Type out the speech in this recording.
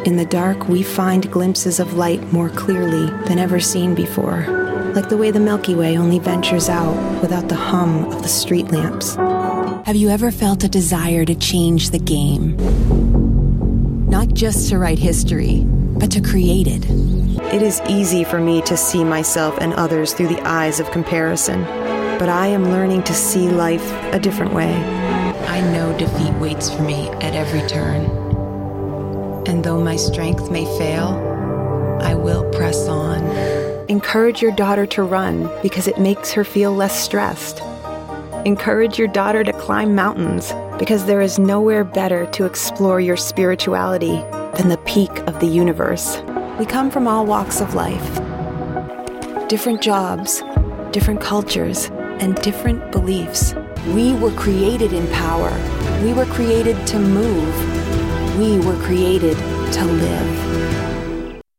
In the dark, we find glimpses of light more clearly than ever seen before, like the way the Milky Way only ventures out without the hum of the street lamps. Have you ever felt a desire to change the game? Not just to write history, but to create it. It is easy for me to see myself and others through the eyes of comparison, but I am learning to see life a different way. I know defeat waits for me at every turn. And though my strength may fail, I will press on. Encourage your daughter to run because it makes her feel less stressed. Encourage your daughter to climb mountains because there is nowhere better to explore your spirituality than the peak of the universe. We come from all walks of life. Different jobs, different cultures, and different beliefs. We were created in power. We were created to move. We were created to live.